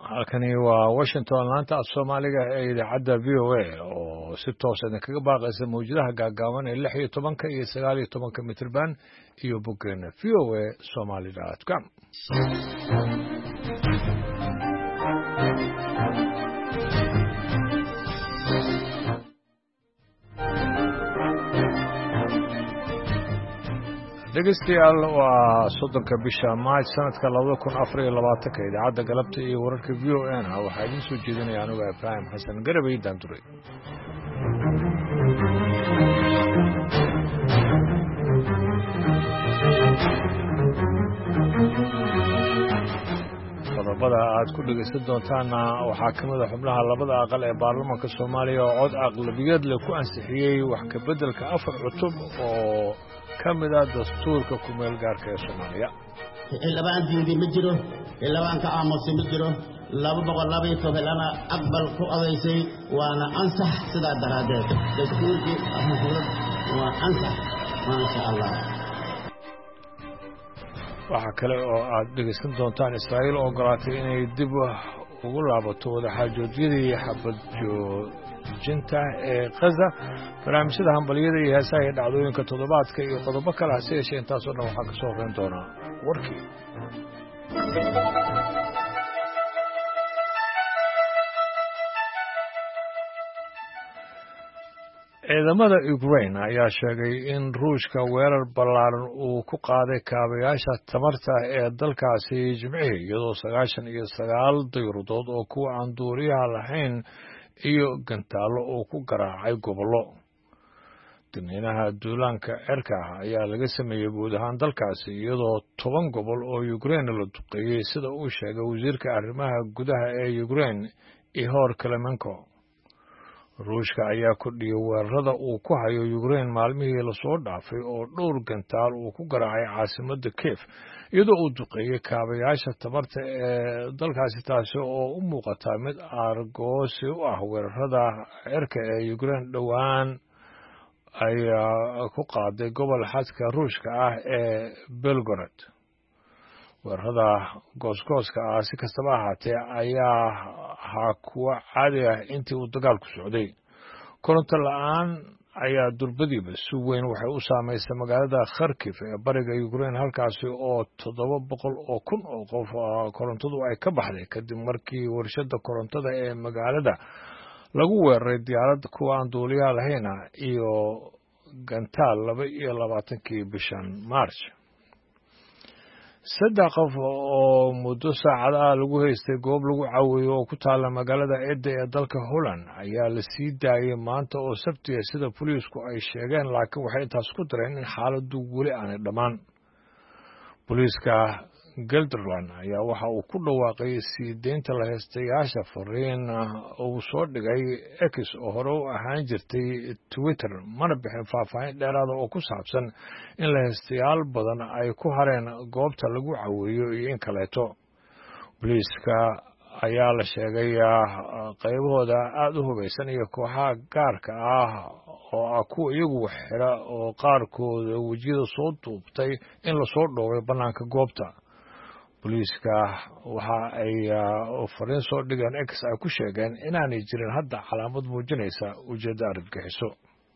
halkani waa washington laanta af soomaaliga ee idaacadda v o a oo si toos idinkaga baaqaysa mawjadaha gaagaaban ee 16 iyo 19 mitirban iyo boggeena v o a somali.com. dhegeystayaal waa 30 bisha Maaj sanadka 2024 idaacadda galabta iyo wararka v o a waxaa idin soo jeedinaya anigu Ibrahim Xasan Garabay Daanduray. qodobada aad ku dhegeysan doontaana waxaa ka mid ah xubnaha labada aqal ee baarlamaanka Soomaaliya oo cod aqlabiyad leh ku ansixiyay wax ka beddelka 4 cutub oo kamida dastuurka ku meel gaarka ee Soomaaliya. Labaan diiday ma jiro, labaan ka aamusay ma jiro, 212 lana aqbal ku adeysay waana ansax sida daraadeed. Dastuurkii waa ansax ma Allah. waxa kale oo aad dhegeysan doontaan Israa'iil oo ogolaatay inay dib ugu laabato wadaxaajoodiyadii xabad joojinta ee Gaza, barnaamijyada hambaliyada iyo heesaha iyo dhacdooyinka toddobaadka iyo qodobo kale hase yeeshee intaasoo dhan waxaa ka soo horeyn doonaa warkii. ciidamada Ukraine ayaa sheegay in Ruushka weerar ballaaran uu ku qaaday kaabayaasha tamarta ee dalkaasi Jimcihii, iyadoo 99 dayuuradood oo kuwa aan duuliyaha lahayn iyo gantaallo uu ku garaacay gobollo. Dadweynaha duulaanka cirka ayaa laga sameeyey guud ahaan dalkaasi, iyadoo 10 gobol oo Ukraine la duqeeyey, sida uu sheegay wasiirka arrimaha gudaha ee Ukraine Ihor Klimenko. Ruushka ayaa kordhiyey weerarada uu ku hayo Ukraine maalmihii la soo dhaafay oo dhowr gantaal uu ku garaacay caasimadda Kiev, iyadoo uu duqeeyey kaabayaasha tamarta ee dalkaasi, taasi oo u muuqata mid aargoosi u ah weerarada cirka ee Ukraine dhowaan ay ku qaaday gobol xadka Ruushka ah ee Belgorod. weerarada goosgooska ah si kastaba ahaatee ayaa ahaa kuwa caadi ah intii uu dagaalku socday. koronto la'aan ayaa durbadiiba si weyn waxay u saamaysay magaalada Kharkiv ee bariga Ukraine, halkaasi oo 700,000 oo qof korontadu ay ka baxday kadib markii warshadda korontada ee magaalada lagu weeraray diyaarad kuwa aan duuliyaha lahayn iyo gantaal 22 bishan Maarch. 3 qof oo muddo saacadaha lagu haystay goob lagu caawiyo oo ku taala magaalada Edda ee dalka Holland ayaa la sii daayay maanta oo Sabti sida booliisku ay sheegeen, laakiin waxay intaas ku dareen in xaaladdu weli aanay dhammaan. booliiska Gelderland ayaa waxa uu ku dhawaaqay sii deynta la haystayaasha fariin uu soo dhigay X oo hore u ahaan jirtay Twitter, mana bixin faahfaahin dheeraad oo ku saabsan in la haystayaal badan ay ku hareen goobta lagu caweeyo iyo in kaleeto. booliiska ayaa la sheegay qaybahooda aad u hubaysan iyo kooxaha gaarka ah oo kuwa iyagu xira oo qaarkooda wejiyada soo duubtay in la soo dhooway bannaanka goobta. booliiska waxa ay fariin soo dhigeen X ay ku sheegeen inaanay jirin hadda calaamad muujinaysa ujeeddo argagixiso.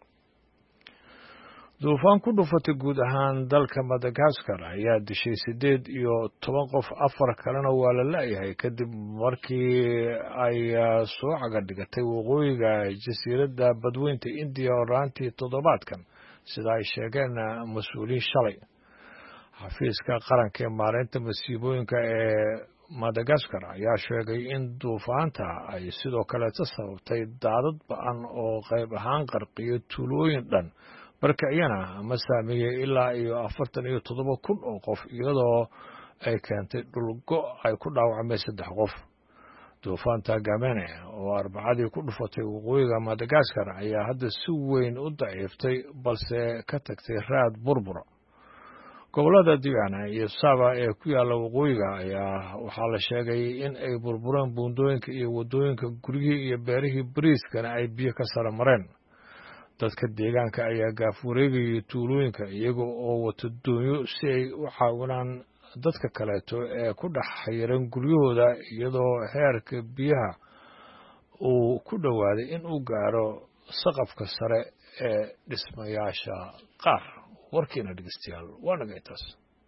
duufaan ku dhufatay guud ahaan dalka Madagascar ayaa dishay 18 qof, 4 kalena waa la la'yahay kadib markii ay soo cagadhigatay waqooyiga jasiiradda badweynta Indiya horaantii toddobaadkan, sida ay sheegeen mas'uuliyiin shalay. xafiiska qaranka ee maareynta masiibooyinka ee Madagascar ayaa sheegay in duufaanta ay sidoo kale sababtay daadad ba'an oo qayb ahaan qarqiyay tuulooyin dhan, barkaciyana ama saameeyey ilaa iyo 47,000 oo qof, iyadoo ay keentay dhulgo ay ku dhaawacmay 3 qof. duufaanta Gamene oo Arbacadii ku dhufatay waqooyiga Madagascar ayaa hadda si weyn u daciiftay, balse ka tagtay raad burbura. gobollada Diana iyo Saba ee ku yaalla waqooyiga ayaa waxaa la sheegay in ay burbureen buundooyinka iyo waddooyinka guryihii iyo beerihii bariiskana ay biyo ka sare mareen. dadka deegaanka ayaa gaaf wareegayay tuulooyinka iyaga oo wata doonyo si ay u caawinaan dadka kaleeto ee ku dhex xayiran guryahooda iyadoo heerka biyaha uu ku dhowaaday in uu gaaro saqafka sare ee dhismayaasha qaar. warkiina dhegeystayaal waa naga intaas.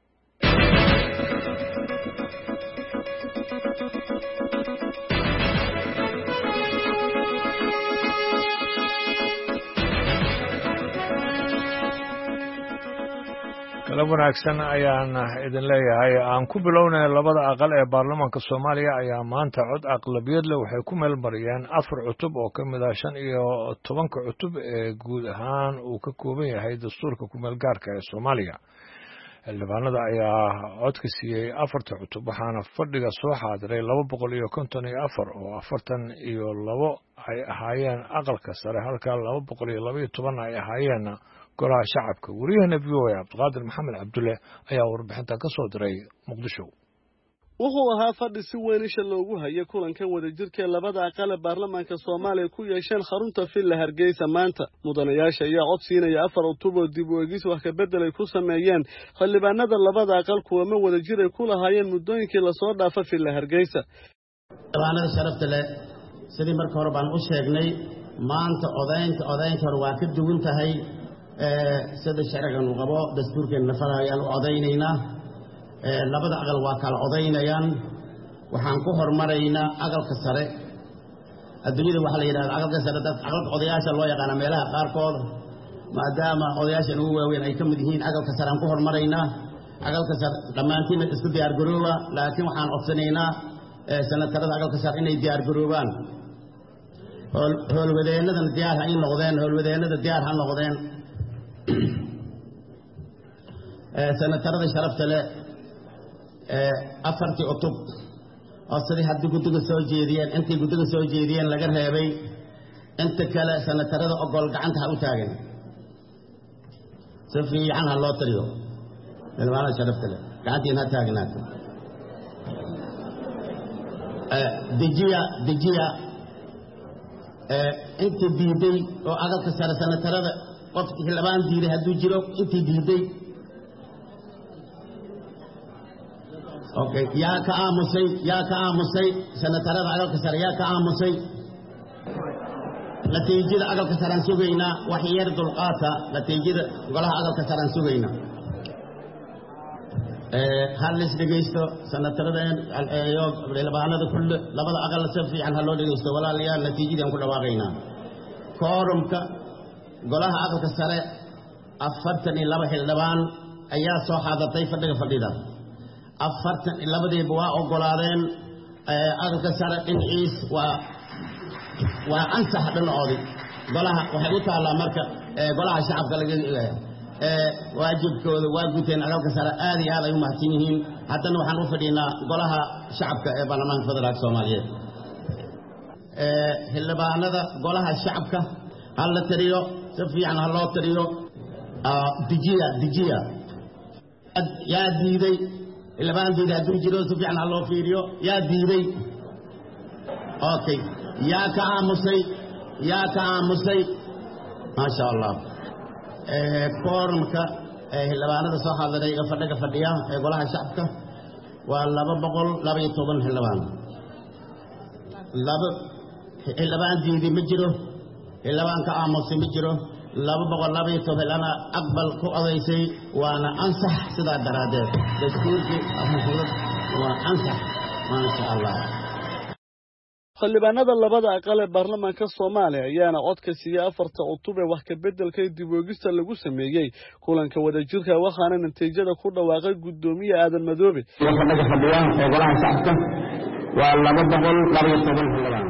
kala wanaagsan ayaan idin leeyahay. aan ku bilownay labada aqal ee baarlamaanka Soomaaliya ayaa maanta cod aqlabiyad leh waxay ku meel mariyeen 4 cutub oo kamid ah 15 cutub ee guud ahaan uu ka kooban yahay dastuurka ku meel gaarka ee Soomaaliya. xildhibaanada ayaa codka siiyay 4 cutub waxaana fadhiga soo xaadiray 254 oo 42 ay ahaayeen aqalka sare halka 212 ay ahaayeen golaha shacabka. wariyahana VOA Cabdiqaadir Maxamed Cabdulle ayaa warbixinta ka soo diray Muqdisho. wuxuu ahaa fadhi si weyn isha loogu hayay kulankan wadajirka labada aqal ee baarlamaanka Soomaaliya ku yeesheen xarunta Villa Hargeysa maanta. mudanayaasha ayaa cod siinaya 4 cutub oo dib u eegis wax ka bedelay ku sameeyeen xildhibaanada labada aqal kuwa wadajir ay ku lahaayeen muddooyinkii la soo dhaafay Villa Hargeysa. xildhibaanada sharafta leh sidii markii hore baan u sheegnay maanta odaynta hore waa ka duwan tahay sida sharcigan uu qabo dastuurkeena farayaan u odaynaynaa. labada aqal waa kala odaynayaan. waxaan ku hormaraynaa aqalka sare. adduunyada waxa la yiraahdaa aqalka sare dad aqalka odayaasha loo yaqaan meelaha qaarkood maadaama odayaasha ugu waaweyn ay ka mid yihiin aqalka sare aan ku hormaraynaa. aqalka sare dhamaantiin isku diyaar garooba laakiin waxaan codsanaynaa sanatarada aqalka sare inay diyaar garoobaan. howlwadeenada diyaar ha noqdeen sanatarada sharafta leh 4 cutub oo sidii haddii guddiga soo jeediyeen intii guddiga soo jeediyeen laga reebay inta kale sanatarada ogol gacanta ha u taagan si fiican ha loo taliyo. xildhibaanada sharafta leh gacantiin ha taagnaato. dejiya intii diiday oo aqalka sare sanatarada qofki xildhibaan diiday hadduu jiro intii diiday okay yaa ka aamusay sanatarada aqalka sare yaa ka aamusay. natiijada aqalka sare aan sugaynaa wax yar dulqaata. natiijada golaha aqalka sare aan sugaynaa. hal is dhegeysto sanatarada iyo xildhibaanada kulli labada aqal si fiican ha loo dhegeysto walaalayaal. natiijadaan ku dhawaaqaynaa. koorumka golaha aqalka sare 42 xildhibaan ayaa soo xaadatay fadhida 42 waa ogolaadeen. aqalka sare dhinaciis waa ansax dhinacoodii. golaha waxay u taallaa marka golaha shacabka laga waajibkooda waa guteen. aqalka sare aad iyo aad ay u mahadsan yihiin. haddana waxaan u fadhiinaa golaha shacabka ee baarlamaanka federaalka Soomaaliyeed. xildhibaanada golaha shacabka ha la tiriyo si fiican ha loo tiriyo. dejiya yaa diiday xildhibaan diiday hadduu jiro si fiican ha loo fiiriyo. yaa diiday okay yaa ka aamusay maasha allah. koorumka xildhibaanada soo xaadiray ee fadhiya ee golaha shacabka waa 212 xildhibaan. xildhibaan diiday ma jiro. xildhibaan ka aamusay ma jiro. 212 lana aqbal ku odaysay waana ansax sidaa daraadeed dastuurkii waa ansax maasha allah. xildhibaanada labada aqal ee baarlamaanka Soomaaliya ayaana codka siiyay 4 cutub ee wax ka bedelka dib u eegista lagu sameeyay kulanka wadajirka waxaana natiijada ku dhawaaqay gudoomiye Aadan Madoobe. fadhiga fadhiya ee golaha shacabka waa 212 xildhibaan.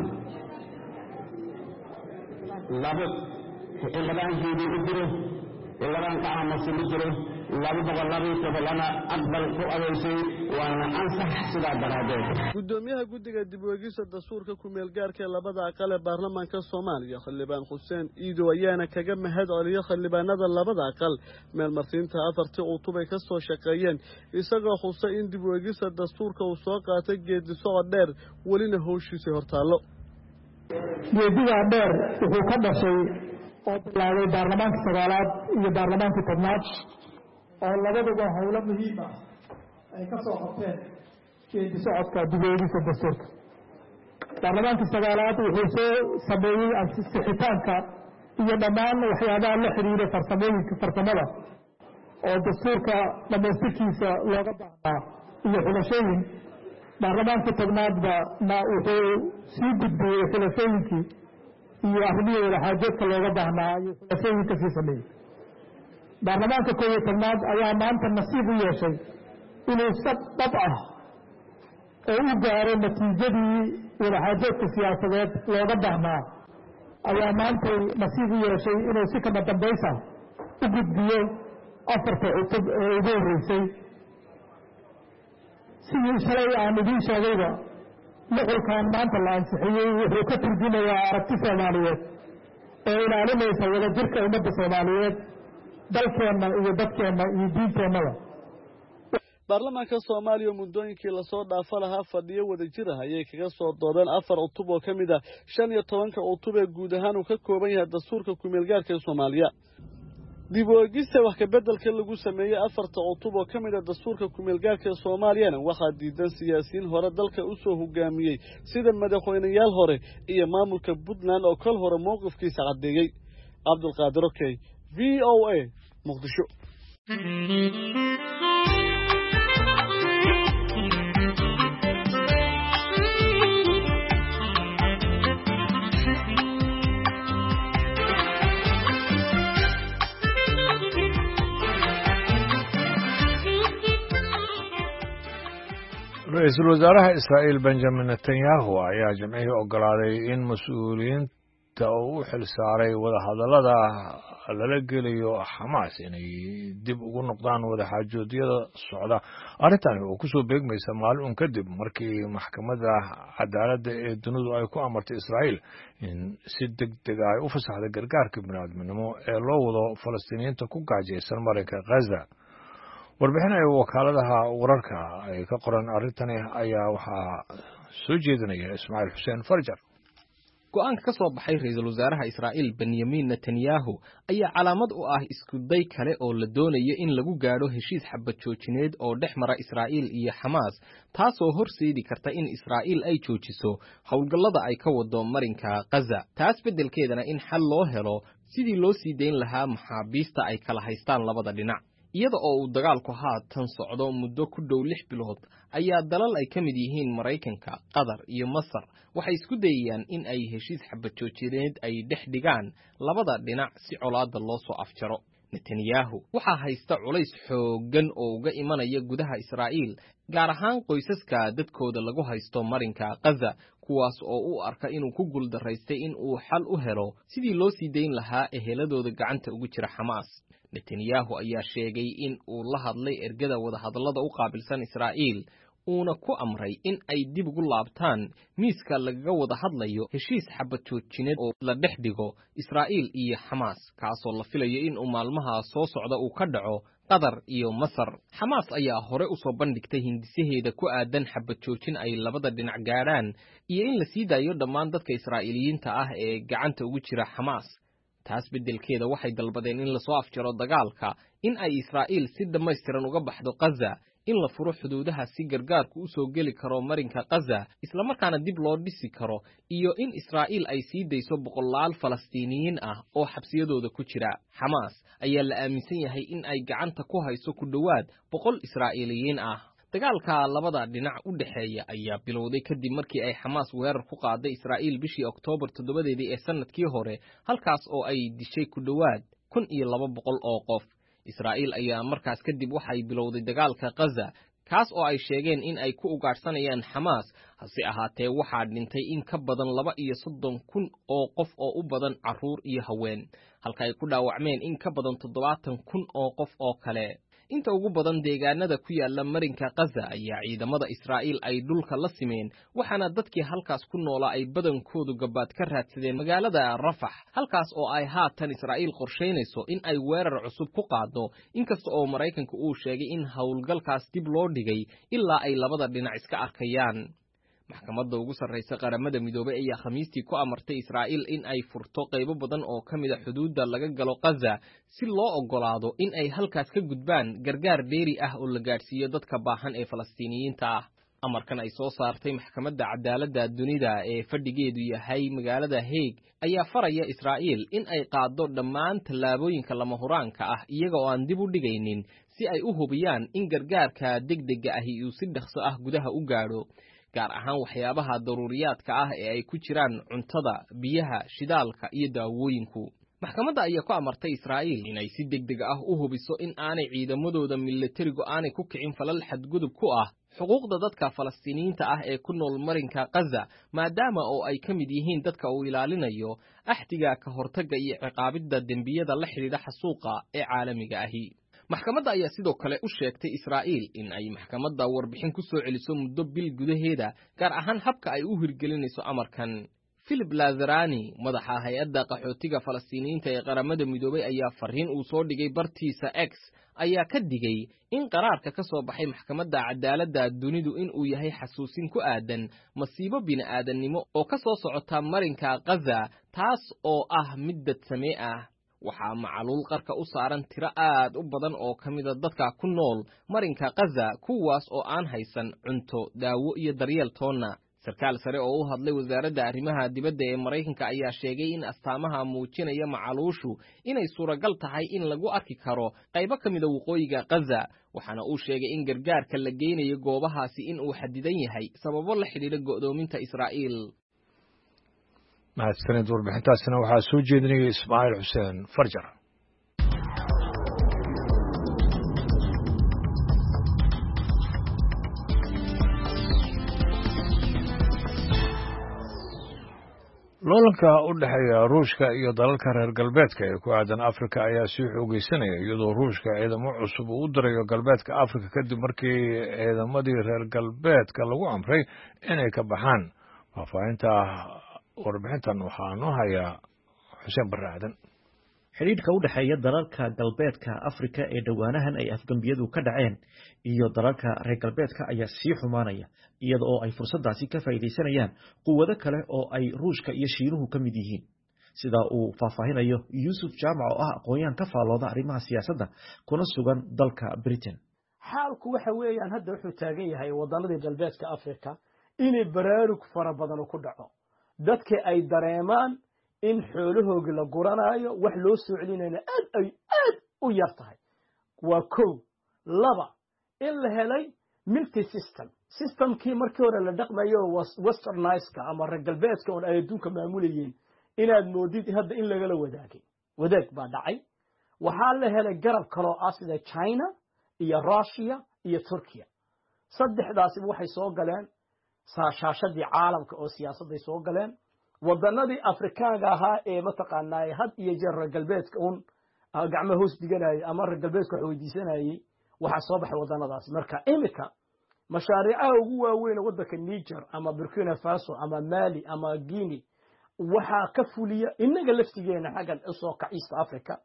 xildhibaan diiday ma jiro. xildhibaan ka aamusay ma jiro. 212 lana aqbal ku odaysay waana ansax sidaa daraadeed. gudoomiyaha guddiga dib u eegista dastuurka ku meel gaarka ee labada aqal ee baarlamaanka Soomaaliya xildhibaan Xuseen Iido ayaana kaga mahad celiyay xildhibaanada labada aqal meel marsiinta 4 cutub ay ka soo shaqeeyeen isagoo xusay in dib u eegista dastuurka uu soo qaatay geedi socod dheer walina howshiisa hortaalo. geediga dheer wuxuu ka dhashay oo bilaabay baarlamaanka 9aad iyo baarlamaanka 10aad oo labaduba howlo muhiim ah ay ka soo qabteen geedi socodka dib-u-eegista dastuurka. baarlamaanka sagaalaad wuxuu soo sameeyey ansixitaanka iyo dhammaan waxyaabaha la xiriira farsamada oo dastuurka dhamaystirkiisa looga baahnaa iyo xulashooyin. baarlamaanka tobnaadba wuxuu sii gudbiyey xulashooyinkii iyo arrimihii wadaxaajoodka looga baahnaa iyo xulashooyinka sii sameeyey. baarlamaanka 11aad ayaa maanta nasiib u yeeshay inuu si dhab ah oo u gaaro natiijadii wadaxaajoodka siyaasadeed looga baahnaa, ayaa maantay nasiib u yeeshay inuu si kama dambaysa u gudbiyo 4 cutub ee ugu horreysay. sidii shalay aan idiin sheegayba nuqulkan maanta la ansixiyey wuxuu ka turjumayaa aragti Soomaaliyeed ee ilaalinaysa wadajirka ummadda Soomaaliyeed, dalkeenna iyo dadkeenna iyo diinteennaba. baarlamaanka Soomaaliya muddooyinkii la soo dhaafo lahaa fadhiyo wadajir ah ayay kaga soo doodeen 4 cutub oo ka mid ah 15 cutub ee guud ahaan uu ka kooban yahay dastuurka ku-meelgaarka ee Soomaaliya. dib u eegista wax ka beddelka lagu sameeyay 4 cutub oo ka mid ah dastuurka ku-meelgaarka ee Soomaaliya waxaa diidan siyaasiyiin hore dalka u soo hogaamiyey sida madaxweynayaal hore iyo maamulka Puntland oo kol hore mowqifkiisa cadeeyay. Cabdulqaadir Okey, VOA, Muqdisho. ra-iisul wasaaraha Israa'iil Benjamin Netanyahu ayaa jimcihii ogolaaday in mas'uuliyiinta uu u xilsaaray wadahadallada lala geliyo Xamaas inay dib ugu noqdaan wadaxaajoodyada socda. arrintani oo ku soo beegmaysa maalin un kadib markii maxkamadda cadaaladda ee dunidu ay ku amartay Israa'iil in si degdeg ah ay u fasaxday gargaarka bini'aadminimo ee loo wado Falastiiniyiinta ku gaajaysan marinka Gaza. warbixinaya wakaaladaha wararka ay ka qoran arrintani ayaa waxaa soo jeedinaya Ismaaciil Xuseen Farjar. go'aanka ka soo baxay ra'iisul wasaaraha Israa'iil Benjamin Netanyahu ayaa calaamad u ah isku day kale oo la doonayo in lagu gaadho heshiis xabad joojineed oo dhex mara Israa'iil iyo Xamaas, taasoo horseedi karta in Israa'iil ay joojiso howlgallada ay ka wado marinka Gaza. taas beddelkeedana in xal loo helo sidii loo sii deyn lahaa maxaabiista ay kala haystaan labada dhinac. iyada oo uu dagaalku haatan socdo muddo ku dhow 6 bilood ayaa dalal ay ka mid yihiin Maraykanka, Qatar iyo Masar waxay isku dayayaan in ay heshiis xabad joojineed ay dhex dhigaan labada dhinac si colaadda loo soo afjaro. Netanyahu waxaa haysta culays xooggan oo uga imanaya gudaha Israa'iil, gaar ahaan qoysaska dadkooda lagu haysto marinka Gaza, kuwaas oo u arka inuu ku guuldaraystay in uu xal u helo sidii loo sii deyn lahaa eheladooda gacanta ugu jira Xamaas. Netanyahu ayaa sheegay in uu la hadlay ergada wadahadallada u qaabilsan Israa'iil, uuna ku amray in ay dib ugu laabtaan miiska lagaga wada hadlayo heshiis xabad joojineed oo la dhex dhigo Israa'iil iyo Xamaas, kaasoo la filayo in uu maalmaha soo socda uu ka dhaco Qatar iyo Masar. Xamaas ayaa hore u soo bandhigtay hindisaheeda ku aadan xabad joojin ay labada dhinac gaaraan iyo in la sii daayo dhammaan dadka Israa'iiliyiinta ah ee gacanta ugu jira Xamaas. taas beddelkeeda waxay dalbadeen in la soo afjaro dagaalka, in ay Israa'iil si dhammaystiran uga baxdo Gaza, in la furo xuduudaha si gargaarku u soo geli karo marinka Gaza, isla markaana dib loo dhisi karo, iyo in Israa'iil ay sii dayso boqolaal Falastiiniyiin ah oo xabsiyadooda ku jira. Xamaas ayaa la aaminsan yahay in ay gacanta ku hayso ku dhowaad 100 Israa'iiliyiin ah. dagaalka labada dhinac u dhaxeeya ayaa bilowday kadib markii ay Xamaas weerar ku qaaday Israa'iil bishii Oktoobar 7 ee sanadkii hore, halkaas oo ay dishay ku dhowaad 1200 oo qof. Israa'iil ayaa markaas kadib waxay bilowday dagaalka Gaza, kaas oo ay sheegeen in ay ku ugaarsanayaan Xamaas, hase ahaatee waxaa dhintay in ka badan 32,000 oo qof oo u badan carruur iyo haween, halka ay ku dhaawacmeen in ka badan 70,000 oo qof oo kale. inta ugu badan deegaanada ku yaala marinka Gaza ayaa ciidamada Israa'iil ay dhulka la simeen, waxaana dadkii halkaas ku noolaa ay badankoodu gabaad ka raadsadeen magaalada Rafah, halkaas oo ay haatan Israa'iil qorsheynayso in ay weerar cusub ku qaado, inkasta oo Maraykanku uu sheegay in howlgalkaas dib loo dhigay ilaa ay labada dhinac iska arkayaan. maxkamadda ugu sarreysa qaramada midoobay ayaa khamiistii ku amartay Israa'iil in ay furto qaybo badan oo ka mid ah xuduudda laga galo Gaza si loo ogolaado in ay halkaas ka gudbaan gargaar dheeri ah oo la gaadhsiiyo dadka baahan ee Falastiiniyiinta ah. amarkan ay soo saartay maxkamadda cadaaladda dunida ee fadhigeedu yahay magaalada Hague ayaa faraya Israa'iil in ay qaado dhammaan tallaabooyinka lama huraanka ah iyaga oo aan dib u dhigaynin si ay u hubiyaan in gargaarka degdega ahi uu si dhaqso ah gudaha u gaadho, gaar ahaan waxyaabaha daruuriyaadka ah ee ay ku jiraan cuntada, biyaha, shidaalka iyo daawooyinku. maxkamadda ayaa ku amartay Israa'iil inay si degdeg ah u hubiso in aanay ciidamadooda militarigu aanay ku kicin falal xadgudub ku ah xuquuqda dadka Falastiiniyiinta ah ee ku nool marinka Gaza, maadaama oo ay ka mid yihiin dadka uu ilaalinayo axdiga ka hortagga iyo ciqaabidda dembiyada la xidhiidha xasuuqa ee caalamiga ahi. maxkamadda ayaa sidoo kale u sheegtay Israa'iil in ay maxkamadda warbixin ku soo celiso muddo bil gudaheeda, gaar ahaan habka ay u hirgelinayso amarkan. Philip Lazarani, madaxa hay'adda qaxootiga Falastiiniyiinta ee qaramada midoobay, ayaa fariin uu soo dhigay bartiisa X ayaa ka digay in qaraarka ka soo baxay maxkamadda cadaaladda dunidu in uu yahay xasuusin ku aadan masiibo bini'aadannimo oo ka soo socota marinka Gaza, taas oo ah mid dadsame ah. waxaa macaluul qarka u saaran tiro aad u badan oo ka mid a dadka ku nool marinka Gaza, kuwaas oo aan haysan cunto, daawo iyo daryeel toonna. sarkaal sare oo u hadlay wasaaradda arrimaha dibadda ee Maraykanka ayaa sheegay in astaamaha muujinaya macaluushu inay suuragal tahay in lagu arki karo qaybo ka mid a waqooyiga Gaza, waxaana uu sheegay in gargaarka la geynayo goobahaasi in uu xadidan yahay sababo la xidhiidha go'doominta Israa'iil. mahadsanid. warbixintaasina waxaa soo jeedinaya Ismaaciil Xuseen Farjar. loolanka u dhexeeya Ruushka iyo dalalka reer galbeedka ee ku aadan Afrika ayaa sii xoogeysanaya, iyadoo Ruushka ciidamo cusub uu u dirayo galbeedka Afrika kadib markii ciidamadii reer galbeedka lagu amray inay ka baxaan. faahfaahinta warbixintan waxaa noo hayaa Xuseen Barre Aadan. xidhiidhka u dhexeeya dalalka galbeedka Afrika ee dhowaanahan ay afgambiyadu ka dhaceen iyo dalalka reer galbeedka ayaa sii xumaanaya, iyada oo ay fursadaasi ka faa'iideysanayaan quwado kale oo ay Ruushka iyo Shiinuhu ka mid yihiin, sida uu faahfaahinayo Yuusuf Jaamac oo ah aqoon-yahan ka faallooda arrimaha siyaasadda kuna sugan dalka Britain. xaalku waxa weeyaan hadda wuxuu taagan yahay wadannadii galbeedka Afrika inay baraarug fara badan ku dhaco, dadka ay dareemaan in xoolahooga la guranayo, wax loo soo celinayna aad u yar tahay. waa kow. laba, in la helay multi systemkii markii hore la dhaqmayo westernized ama reer galbeedka oo ay adduunka maamulayeen, inaad moodid hadda in lagala wadaag baa dhacay. waxaa la helay garab kaloo ah sida China iyo Russia iyo Turkiya. saddexdaasiba waxay soo galeen shaashadii caalamka oo siyaasadday soo galeen. wadannadii Afrikaanka ahaa ee mataqaanaa had iyo jeer reer galbeedka gacmo hoos dhiganayay ama reer galbeedka wax weydiisanayay, waxaa soo baxay wadannadaasi. marka imika mashaariicaha ugu waaweyn waddanka Niger ama Burkina Faso ama Mali ama Guinea waxaa ka fuliya inaga laftigeena xaggan usoo kacista Afrika,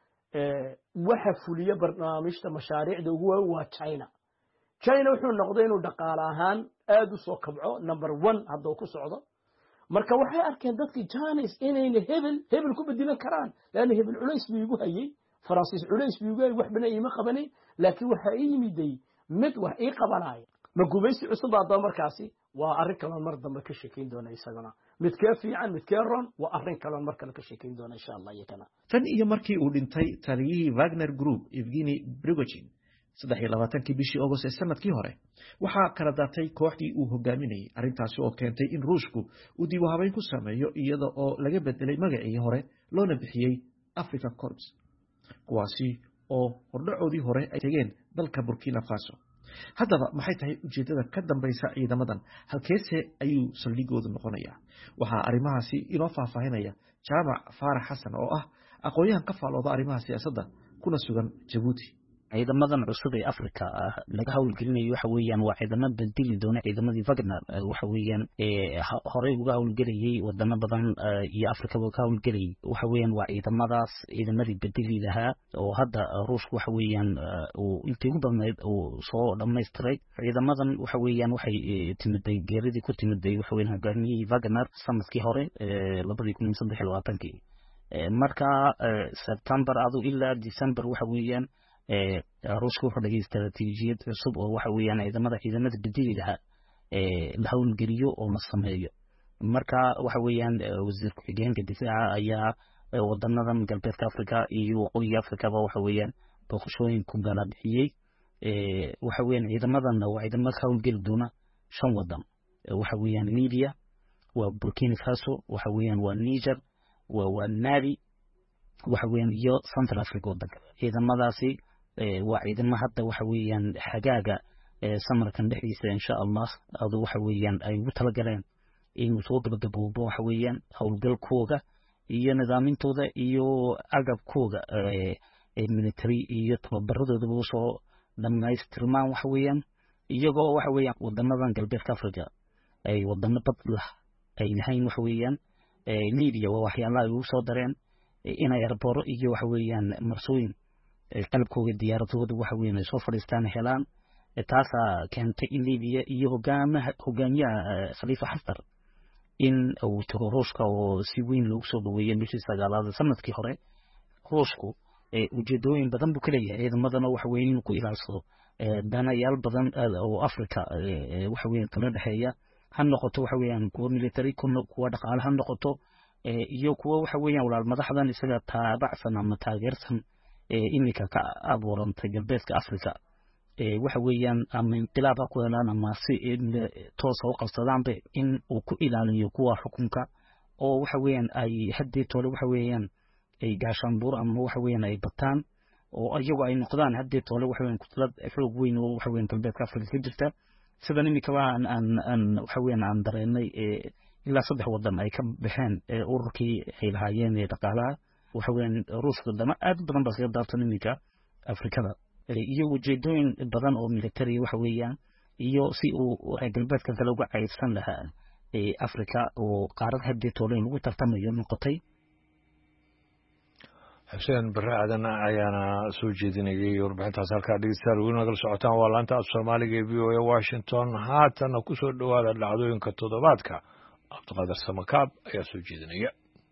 waxa fuliya barnaamijta mashaariicda ugu waaweyn waa China. wuxuu noqday inuu dhaqaale ahaan aad u soo kabco number 1 hadda uu ku socdo. marka waxay arkeen dadkii Chinese inayna hebel ku bedelan karaan, laana hebel culays buu igu hayay, Faransiis culays buu igu hayay, wax bana ima qabanay, laakiin waxa ay yimiday mid wax ii qabanay. ma gumaysi cusub baa markaasi waa arrin kale mar dambe ka sheekeyn doona isagana. mid ka fiican mid ka ron waa arrin kale mar kale ka sheekeyn doona insha Allah iyana. tan iyo markii uu dhintay taliyihii Wagner Group Evgeny Prigozhin 23 bishii August ee sanadkii hore, waxaa kala daatay kooxdii uu hogaaminayay, arrintaasi oo keentay in Ruushku uu dib u habeyn ku sameeyo iyada oo laga bedelay magacii hore loona bixiyay Africa Corps, kuwaasi oo hordhacoodii hore ay tegeen dalka Burkina Faso. haddaba maxay tahay ujeedada ka dambaysa ciidamadan, halkeese ayuu saldhigoodu noqonayaa? waxaa arrimahaasi inoo faahfaahinaya Jaamac Faarax Xasan oo ah aqoon-yahan ka faallooda arrimaha siyaasadda kuna sugan Jabuuti. ciidamadan cusub ee Afrika laga hawlgelinayo waxa weeyaan waa ciidamo bedeli doona ciidamadii Wagner waxa weeyaan horey uga hawlgelayay wadamo badan iyo Afrika ka hawlgelayay waxa weeyaan waa ciidamadii bedeli lahaa oo hadda Ruushku waxa weeyaan uu intii ugu badnayd uu soo dhameystiray ciidamadan waxa weeyaan waxay timiday geeridii ku timiday waxa weeyaan hogaamiyay Wagner sanadkii hore 2023 marka September ilaa December waxa weeyaan Ruushku wuxuu dhigay istaraatiijiyad cusub oo waxa weeyaan ciidamada bedelidaha la hawlgeliyo oo la sameeyo marka waxa weeyaan wasiir ku-xigeenka difaaca ayaa wadanadan galbeedka Afrika iyo waqooyiga Afrika waxa weeyaan boqoshooyin ku galaadhiyay waxa weeyaan ciidamadan waa ciidamo ka hawlgeli doona 5 wadan waxa weeyaan Libya waa Burkina Faso waxa weeyaan waa Niger waa Mali waxa weeyaan iyo Central Africa wadanka ciidamadaasi waa ciidamo hadda waxa weeyaan xagaaga samarkan dhexdiisa insha Allah adu waxa weeyaan ay ugu talagaleen in soo gabagaboobo waxa weeyaan hawlgalkooda iyo nidaamintooda iyo agabkooda military iyo tababaradooda uu soo dhamaystirmaan waxa weeyaan iyagoo waxa weeyaan wadanadan galbeedka Afrika ay wadano badla ay lahayn waxa weeyaan Libya waa waxyaalaha ay u soo dareen inay airport iyo waxa weeyaan marsooyin qalabkooda diyaaradooda waxa weeyaan soo fadhiistaan helaan taasa keentay in Libya iyo hogaamiyaha Khalifa Haftar in uu tago Ruushka oo si weyn loogu soo dhaweeyay bishii 9 sanadkii hore Ruushku ujeedooyin badan buu ka leeyahay ciidamadana waxa weeyaan ku ilaalsado danayaal badan oo Afrika waxa weeyaan kala dhaxeeya han noqoto waxa weeyaan kuwa military kuwa dhaqaale han noqoto iyo kuwa waxa weeyaan walaal madaxdan isaga taabacsan ama taageersan imika ka abuurantay galbeedka Afrika waxa weeyaan ama inqilaab ku helaan ama si toos u qabsadaan in uu ku ilaaliyo kuwa xukunka oo waxa weeyaan ay hadii toole waxa weeyaan ay gaashan buur ama waxa weeyaan ay bataan oo iyagu ay noqdaan hadii toole waxa weeyaan kutlad xoog weyn oo waxa weeyaan galbeedka Afrika ka jirta sidan imika aan waxa weeyaan aan dareemay ilaa 3 wadan ay ka baxeen ururkii ay lahaayeen dhaqaalaha waxa weeyaan Ruushka dama aad badan baa soo daartan imika Afrikada iyo ujeedooyin badan oo military waxa weeyaan iyo si uu galbeedka kale uga caydsan lahaa Afrika oo qaarad hadii toole lagu tartamayo noqotay xuseen baraadan ayaana soo jeedinayay warbixintaas halkaa dhegeystayaal weli nagala socotaan waa laanta af Soomaaliga ee VOA Washington haatana ku soo dhawaada dhacdooyinka toddobaadka Cabdiqaadir Samakaab ayaa soo jeedinaya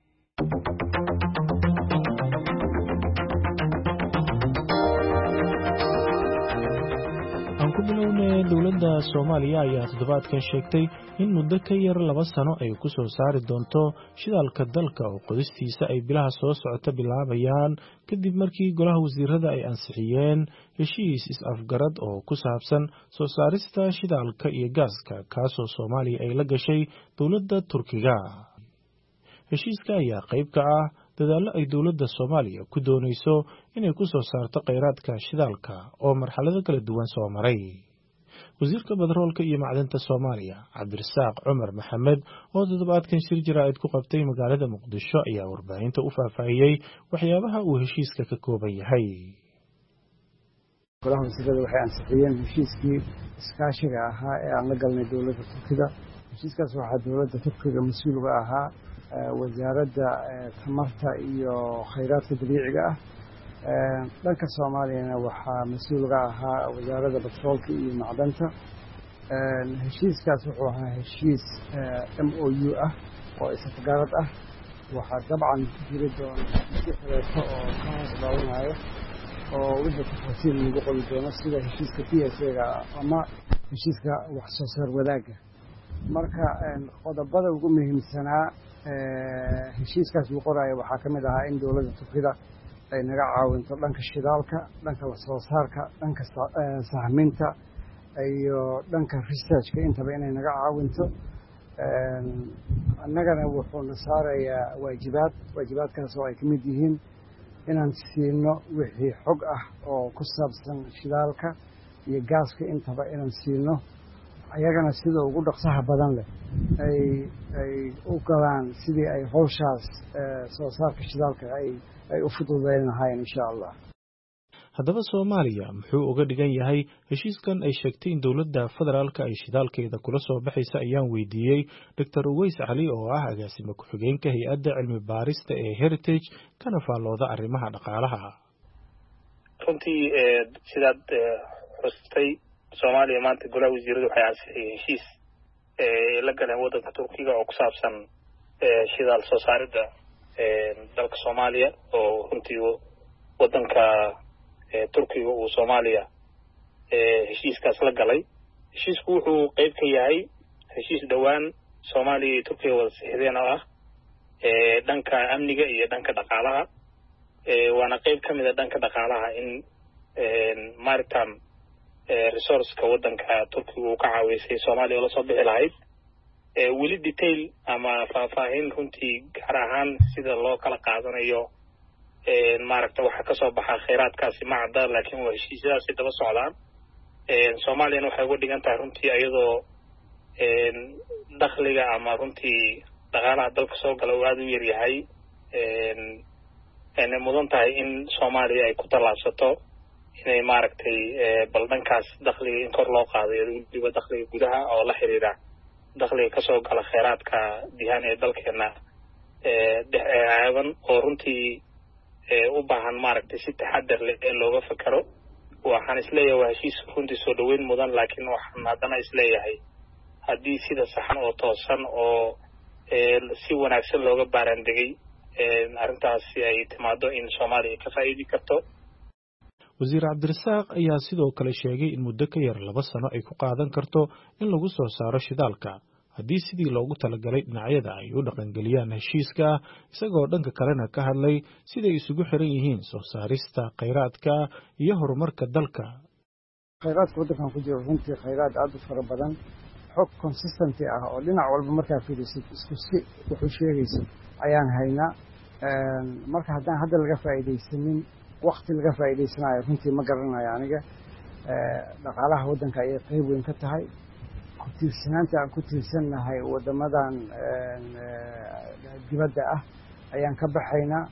ku bilowna dawladda Soomaaliya ayaa toddobaadkan sheegtay in muddo ka yar 2 sano ay ku soo saari doonto shidaalka dalka oo qodistiisa ay bilaha soo socota bilaabayaan kadib markii golaha wasiirada ay ansixiyeen heshiis is-afgarad oo ku saabsan soo saarista shidaalka iyo gaaska kaasoo Soomaaliya ay la gashay dawladda Turkiga. heshiiska ayaa qayb ka ah dadaallo ay dawladda Soomaaliya ku doonayso inay ku soo saarto kheyraadka shidaalka oo marxalado kala duwan soo maray. wasiirka batroolka iyo macdanta Soomaaliya Cabdirasaaq Cumar Maxamed oo toddobaadkan shir jaraa'id ku qabtay magaalada Muqdisho ayaa warbaahinta u faahfaahiyay waxyaabaha uu heshiiska ka kooban yahay. golaha wasiirada waxay ansixiyeen heshiiskii iskaashiga ahaa ee aan la galnay dawladda Turkiga. heshiiskaas waxaa dawladda Turkiga mas'uul uga ahaa wasaaradda tamarta iyo kheyraadka dabiiciga ah dhanka Soomaaliyana waxaa mas'uul uga ahaa wasaaradda batroolka iyo macdanta. heshiiskaas wuxuu ahaa heshiis MOU ah oo isafgarad ah waxaa dabcan jiri doona si kaleeto oo ka hoos dhaawanayo oo wixii tafasiil lagu qodi doono sida heshiiska PSA-ga ama heshiiska wax soo saar wadaagga. marka qodobada ugu muhiimsanaa heshiiskaas uu qorayo waxaa ka mid ahaa in dawladda Turkiga ay naga caawinto dhanka shidaalka, dhanka wax soo saarka, dhanka sahminta iyo dhanka researchka intaba inay naga caawinto. annagana wuxuuna saarayaa waajibaadkaas oo ay ka mid yihiin inaan siino wixii xog ah oo ku saabsan shidaalka iyo gaaska intaba inaan siino ayagana sida ugu dhaqsaha badan leh ay u galaan sidii ay hawshaas soo saarka shidaalka ay u fududeyn lahaayeen insha Allah. haddaba Soomaaliya muxuu uga dhigan yahay heshiiskan ay sheegtay in dowladda federaalka ay shidaalkeeda kula soo baxaysa ayaan weydiiyey Dr. Uways Cali oo ah agaasime ku-xigeenka hay'adda cilmi baarista ee Heritage kana faallooda arrimaha dhaqaalaha. runtii sidaad xustay Soomaaliya maanta golaha wasiiradu waxay ansixiyeen heshiis la galeen waddanka Turkiga oo ku saabsan shidaal soo saaridda dalka Soomaaliya oo runtii waddanka Turkiga uu Soomaaliya heshiiskaas la galay. heshiisku wuxuu qayb ka yahay heshiis dhawaan Soomaaliya iyo Turkiga wada saxiixdeen oo ah dhanka amniga iyo dhanka dhaqaalaha. waana qayb ka mid ah dhanka dhaqaalaha in maritime resource-ka waddanka Turkiga uu ka caawisay Soomaaliya oo la soo bixi lahayd. weli detail ama faahfaahin runtii gaar ahaan sida loo kala qaadanayo waxa ka soo baxa kheyraadkaasi ma cadda, laakiin waa heshiisyadaasi daba socdaan. Soomaaliyana waxay uga dhigan tahay runtii iyadoo dakhliga ama runtii dhaqaalaha dalka soo gala uu aada u yar yahay, inay mudan tahay in Soomaaliya ay ku tallaabsato inay bal dhankaas dakhliga in kor loo qaado iyo weliba dakhliga gudaha oo la xiriira dakhliga ka soo gala kheyraadka dihaan ee dalkeena caaban oo runtii u baahan si taxadar leh ee looga fakaro. waxaan isleeyahay waa heshiis runtii soo dhaweyn mudan, laakiin waxaan haddana isleeyahay haddii sida saxan oo toosan oo si wanaagsan looga baaraandegay arrintaasi ay timaado in Soomaaliya ka faa'iidi karto. Wasiir Cabdirasaaq ayaa sidoo kale sheegay in muddo ka yar 2 sano ay ku qaadan karto in lagu soo saaro shidaalka haddii sidii loogu talagalay dhinacyada ay u dhaqangeliyaan heshiiska, isagoo dhanka kalena ka hadlay siday isugu xiran yihiin soo saarista kheyraadka iyo horumarka dalka. kheyraadka waddankan ku jiro runtii kheyraad aad u fara badan, xog consistency ah oo dhinac walba markaa fiirisid isku si wuxuu sheegaysa ayaan haynaa. marka haddaan hadda laga faa'iidaysanin waqti laga faa'iidaysanayo runtii ma garanayo aniga. dhaqaalaha waddanka ayay qayb weyn ka tahay. ku tiirsanaanta aan ku tiirsannahay waddamadan dibadda ah ayaan ka baxaynaa.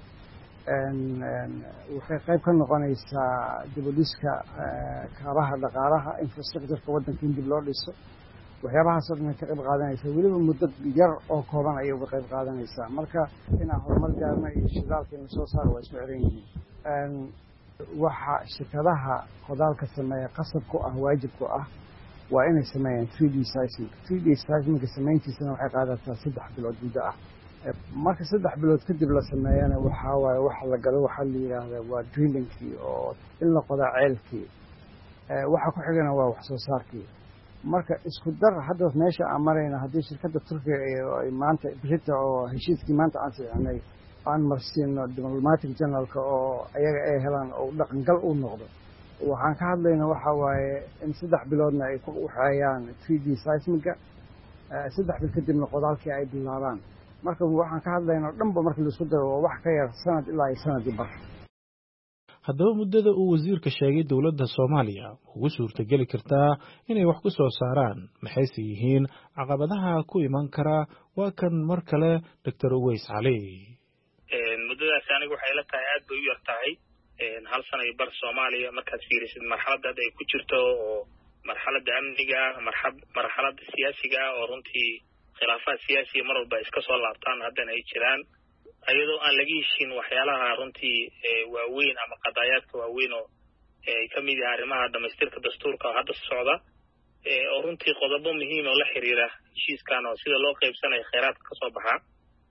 waxay qayb ka noqonaysaa dibudhiska kaabaha dhaqaalaha, infrastructureka waddanka in dib loo dhiso. waxyaabahaasoo dhan ay ka qayb qaadanaysaa, weliba muddo yar oo kooban ayay uga qayb qaadanaysaa. marka inaan horumar gaarno iyo shidaalka in lasoo saaro waa isku xiran yihiin. waxa shirkadaha qodaalka sameeya qasab ku ah, waajib ku ah, waa inay sameeyaan 3D seismic. 3D seismic samayntiisana waxay qaadataa 3 bilood muddo ah. marka 3 bilood kadib la sameeyana waxaa waaye waxa la galo waxaa la yidhaahdaa waa drillingkii oo in la qoda ceelkii. waxa ku xigana waa wax soo saarkii. marka isku dar hadda meesha aan marayna haddii shirkadda Turkiga ay maanta Brita oo heshiiskii maanta aan saxiixnay aan marsiino diplomatic generalka oo ayaga ay helaan oo dhaqangal u noqdo, waxaan ka hadlaynaa waxa waaye in 3 biloodna ay ku waxayaan 3D seismiga, 3 bil kadibna qodaalkii ay bilaabaan. marka waxaan ka hadlaynaa dhanba marka la isku daro wax ka yar sanad ilaa sanadii bar. haddaba muddada uu wasiirka sheegay dowladda Soomaaliya ugu suurtageli kartaa inay wax ku soo saaraan maxayse yihiin caqabadaha ku iman kara? waa kan mar kale Dr. Uways Cali. muddadaas anigu waxay la tahay aad bay u yar tahay. 1 sano iyo bar Soomaaliya markaad fiirisid marxaladda ay ku jirto oo marxaladda amniga, marxaladda siyaasiga oo runtii khilaafaad siyaasiya mar walba iska soo laabtaan haddana ay jiraan, ayadoo aan laga heshin waxyaalaha runtii waaweyn ama qadaayaadka waaweyn oo ay ka mid yahay arrimaha dhamaystirka dastuurka oo hadda socda, oo runtii qodobo muhiim oo la xiriira heshiiskan oo sida loo qaybsanayo kheyraadka ka soo baxa,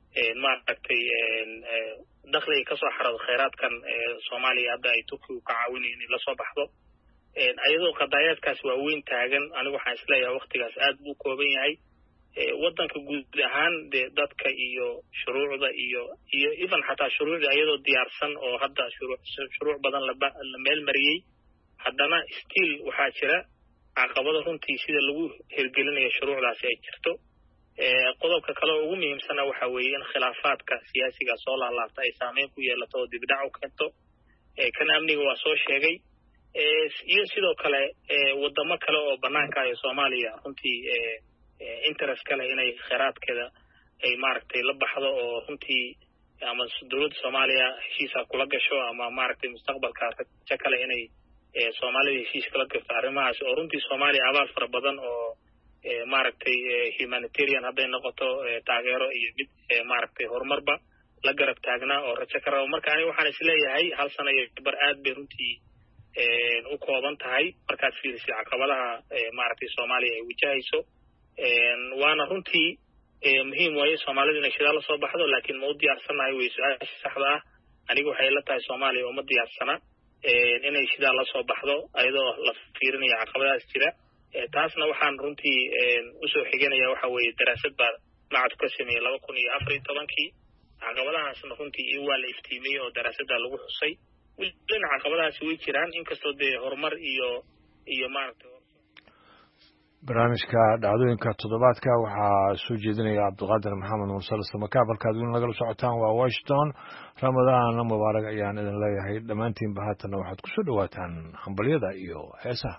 dakhliga ka soo xarado kheyraadkan Soomaaliya hadda ay Turkiga ka caawinayeen in la soo baxdo. ayadoo qadaayaadkaas waaweyn taagan, anigu waxaan isleeyahay waqtigaas aad buu kooban yahay. waddanka guud ahaan dee dadka iyo shuruucda iyo even xataa shuruucda ayadoo diyaarsan oo hadda shuruuc badan la meel mariyey, haddana still waxaa jira caqabado runtii sida lagu hirgelinayo shuruucdaasi ay jirto. qodobka kale oo ugu muhiimsana waxa weeye in khilaafaadka siyaasiga soo laalaabta ay saameyn ku yeelato oo dibdhac u keento. kan amniga waa soo sheegay, iyo sidoo kale wadamo kale oo banaanka iyo Soomaaliya runtii interest kale inay kheyraadkeeda ay la baxdo oo runtii ama dowladda Soomaaliya heshiisa kula gasho ama maaragtay mustaqbalka rajo kale inay Soomaalida heshiis kala gasho arrimahaas oo runtii Soomaaliya abaal fara badan oo maaragtay humanitarian hadday noqoto taageero iyo mid maaragtay horumarba la garab taagnaa oo rajo ka rabo marka aniga waxaan isleeyahay hal sano iyo bar aad bay runtii u kooban tahay markaad fiirisay caqabadaha maaragtay Soomaaliya ay wajahayso waana runtii muhiim waaye Soomaalida inay shidaal la soo baxdo laakiin ma u diyaarsanahay way su'aasha saxda ah aniga waxay la tahay Soomaaliya uma diyaarsana inay shidaal la soo baxdo ayadoo la fiirinayo caqabadahaas jira taasna waxaan runtii usoo xiganaya waxa weeye daraasad baa macad ka sameeyay 2014 caqabadahaasna runtii waa la iftiimiyey oo daraasadda lagu xusay weliba caqabadahaasi way jiraan inkastoo dee horumar iyo maaragtay barnaamijka dhacdooyinka toddobaadka waxaa soo jeedinaya cabdiqaadir maxamed mursal samakaab halkaad weli nagala socotaan waa Washington ramadaan mubaarak ayaan idin leeyahay dhammaantiinba haatana waxaad kusoo dhawaataan hambalyada iyo heesaha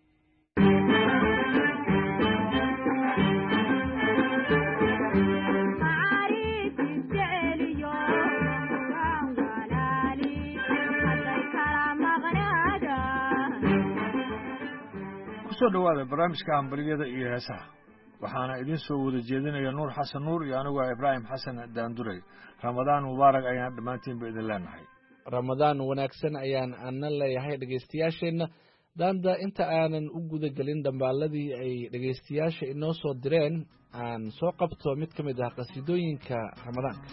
soo dhawaada barnaamijka hambalyada iyo heesaha waxaana idin soo wada jeedinaya Nuur Xasan Nuur iyo anigu Ibraahim Xasan Daanduray ramadaan mubaarak ayaan dhammaantiinba idin leenahay ramadaan wanaagsan ayaan ana leeyahay dhegeystayaasheena daanda inta aanan u guda gelin dhambaaladii ay dhegeystayaasha inoo soo direen aan soo qabto mid ka mid ah qasiidooyinka ramadaanka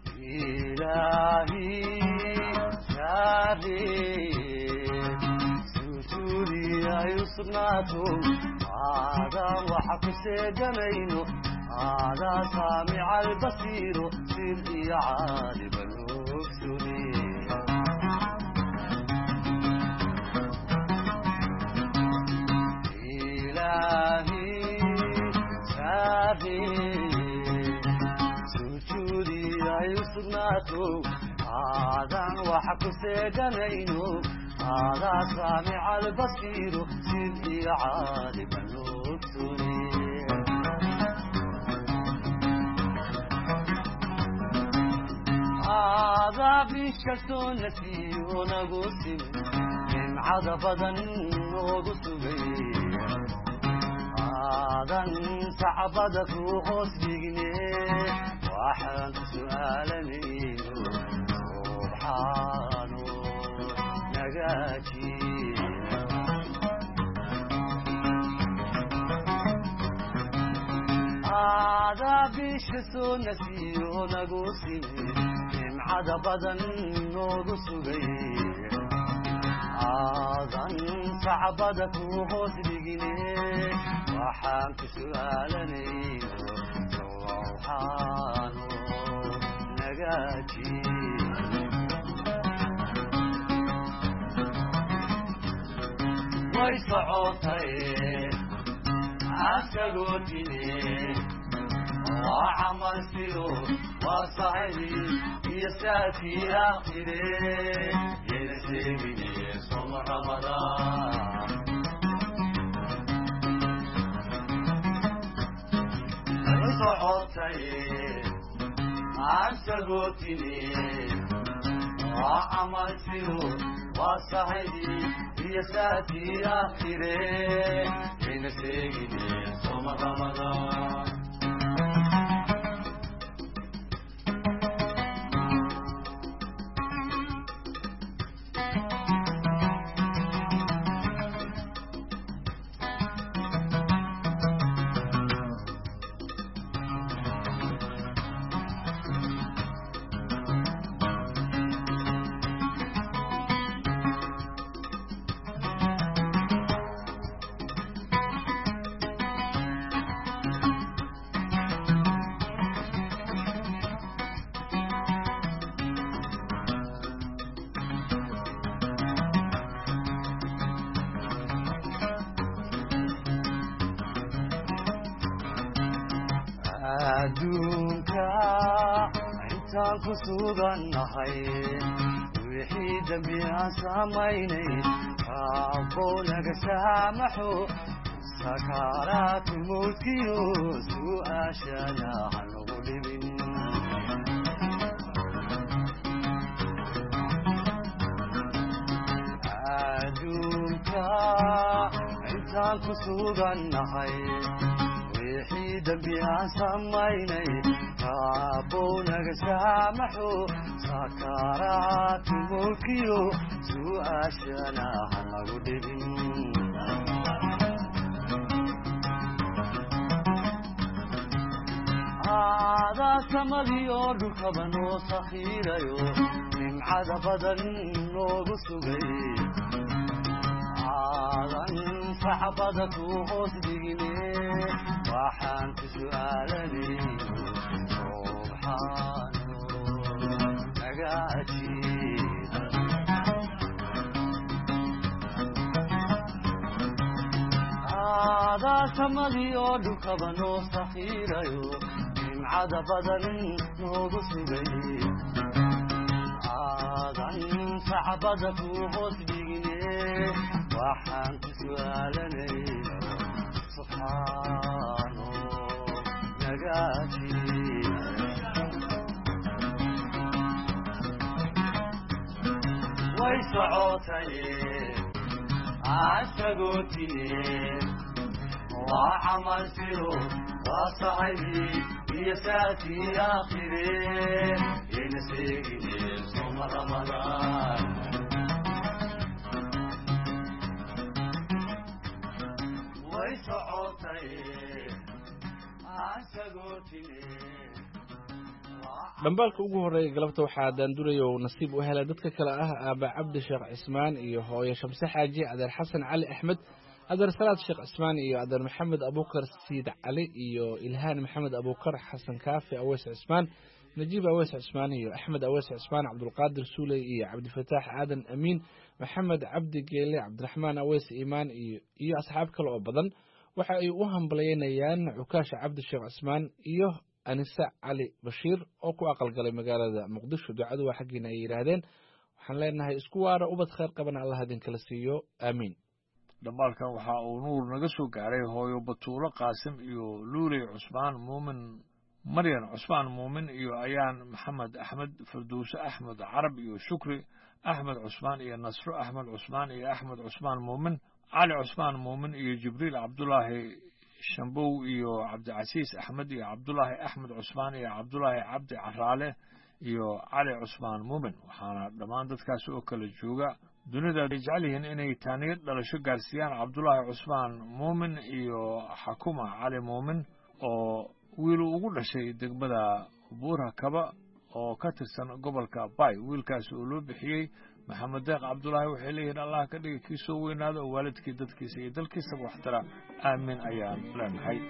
يصنعته هذا وحكس جمينه هذا سامع البصير سيدي عالم الأكسري إلهي شافي سجودي يصنعته هذا وحكس جمينه هذا سامع البصير سيدي عالم الأكسري هذا بشكل نسي ونقسم من عذبا نقسمي هذا سعبدك وخسبقني واحد سؤالني سبحانه نجاتي هذا بشكل نسي ونقسم من عذبا نقسمي هذا سعبدك وخسبقني وحامت سؤالني سبحانه نجاتي ويصعوتي عسكروتني وعمل سيرو وصعدي يساتي آخري ينسيني صوم رمضان ويصعوتي عسكروتني وعمل سيرو وصعدي يساتي آخري ينسيني صوم رمضان adduunka intaan ku sugannahay wixii dembi aan samaynay raabbow naga saamaxo sakaaraatu mawdkiyo su'aashana hanagu dhibin intaan ku sugannahay wixii dembi aan samaynay rabbow naga saamaxo sakaraatu mulkiyo su'aashana ha nagu dhibin aadaa samadii oo dhulkaba noo sakhiirayo nimcada badan noogu sugay aadan sacbada ku hoos dhigine waxaan ku su'aalanayno subxaano naga ajiib aadaa samadii oo dhulkaba noo sakhiirayo nimcada badan noogu sugay aadan sacbada ku hoos dhigine waxaan ku su'aalanayno subxaano naga ajiib way socotaye asagootiye waa camal siro waa saxibii iyo saatii aakhire ina seegine soma ramadaan way socotaye asagootiye dhambaalka ugu horreeya galabta waxaa daanduraya oo nasiib u helay dadka kale ah aaba cabdi sheekh cismaan iyo hooyo shamse xaaji adeer xasan cali axmed adeer salaad sheekh cismaan iyo adeer maxamed abuukar siid cali iyo ilhaan maxamed abuukar xasan kaafi aweys cismaan najiib aweys cismaan iyo axmed aweys cismaan cabdulqaadir suuley iyo cabdifataax aadan amiin maxamed cabdi geele cabdiraxmaan aweys iimaan iyo asxaab kale oo badan waxa ay u hambalyeynayaan cukaasha cabdi sheekh cismaan iyo anise cali bashiir oo ku aqalgalay magaalada muqdisho ducadu waa xaggiina ay yidhaahdeen waxaan leenahay isku waara ubad khayr qabana allah idinkala siiyo aamiin dhambaalkan waxa uu nuur naga soo gaaray hooyo batuulo qaasim iyo luuley cusmaan muumin maryan cusmaan muumin iyo ayaan maxamed axmed farduuse axmed carab iyo shukri axmed cusmaan iyo nasro axmed cusmaan iyo axmed cusmaan muumin cali cusmaan muumin iyo jibriil cabdulaahi shambow iyo cabdicasiis axmed iyo cabdulaahi axmed cusmaan iyo cabdulaahi cabdi caraale iyo cali cusmaan muumin waxaana dhammaan dadkaas oo kala jooga dunida ay jecel yihiin inay taaniyad dhalasho gaarsiiyaan cabdulaahi cusmaan muumin iyo xakuma cali muumin oo wiilu ugu dhashay degmada buura kaba oo ka tirsan gobolka bay wiilkaas oo loo bixiyey maxamed deeq cabdulaahi waxay leeyihiin allah ka dhiga kii soo weynaada oo waalidkii dadkiisa iyo dalkiisaba waxtara aamin ayaan leenahay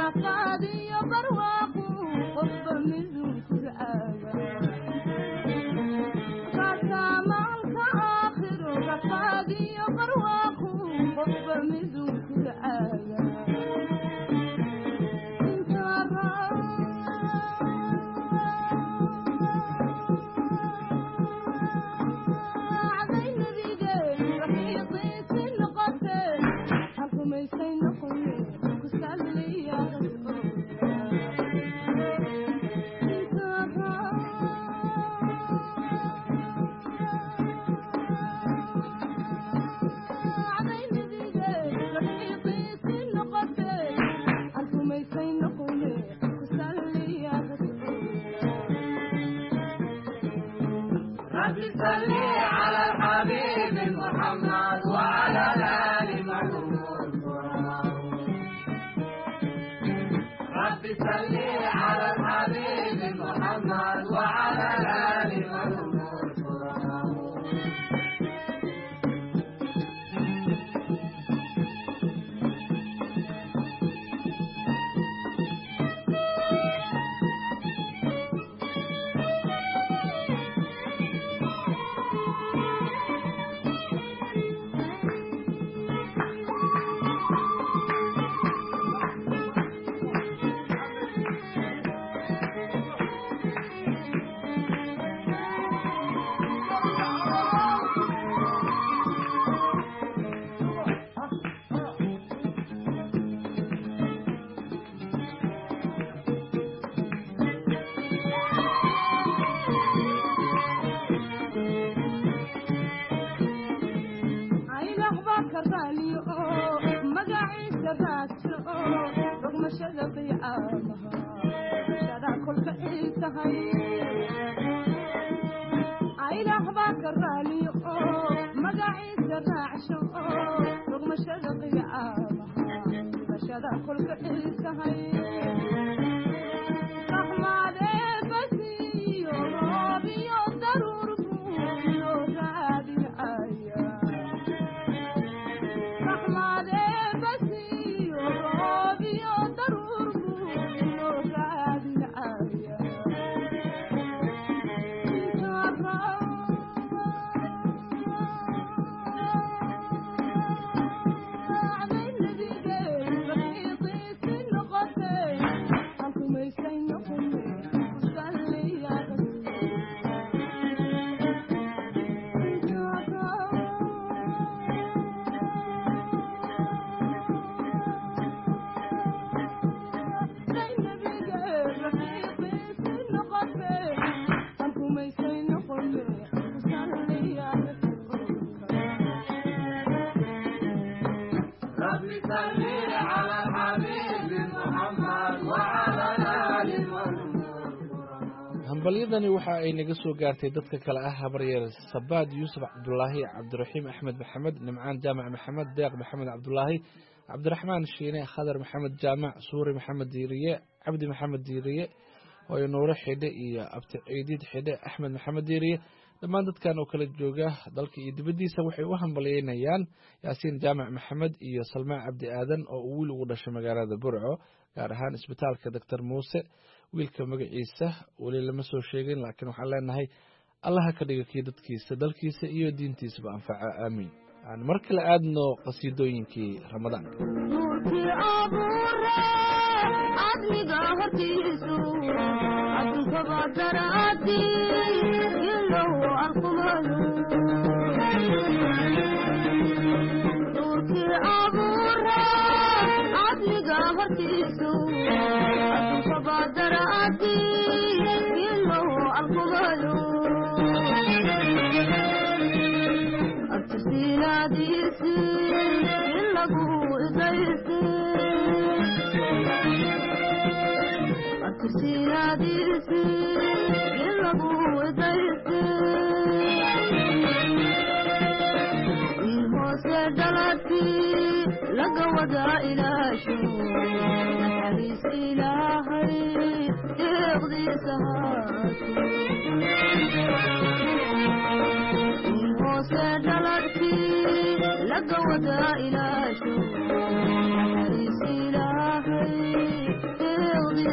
hambalyadani waxa ay naga soo gaartay dadka kale ah habaryar Sabaad Yuusuf Cabdullaahi Cabdiraxiim Axmed Maxamed Nimcaan Jaamac Maxamed Deeq Maxamed Cabdullaahi Cabdiraxmaan Shiine Khadar Maxamed Jaamac Suuri Maxamed Diiriye Cabdi Maxamed Diiriye oo Nuuro Xidhe iyo Abti Ciidid Xidhe Axmed Maxamed Diiriye dhammaan dadkan oo kala jooga dalka iyo dibadiisa waxay u hambalyeynayaan Yaasiin Jaamac Maxamed iyo Salmaan Cabdi Aadan oo wiil ugu dhashay magaalada Burco gaar ahaan isbitaalka Dr. Muuse wiilka magaciisa wali lama soo sheegin laakiin waxaan leenahay Allah ka dhigo kii dadkiisa dalkiisa iyo diintiisaba anfaca aamiin aan mar kale aadno qasiidooyinkii Ramadaanka لقوة إلى شو إلهي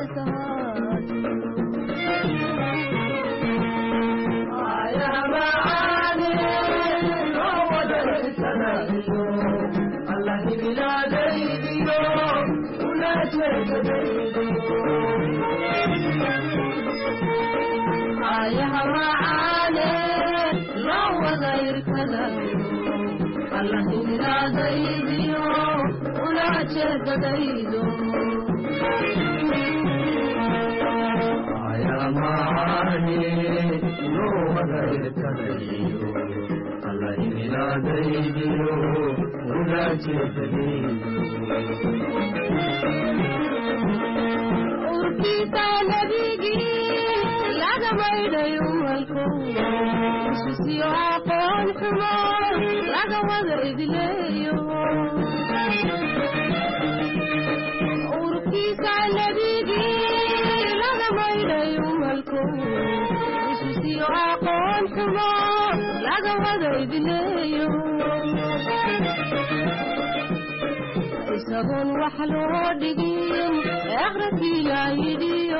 isagoon wax loo dhigin aqrakii la yidhiyo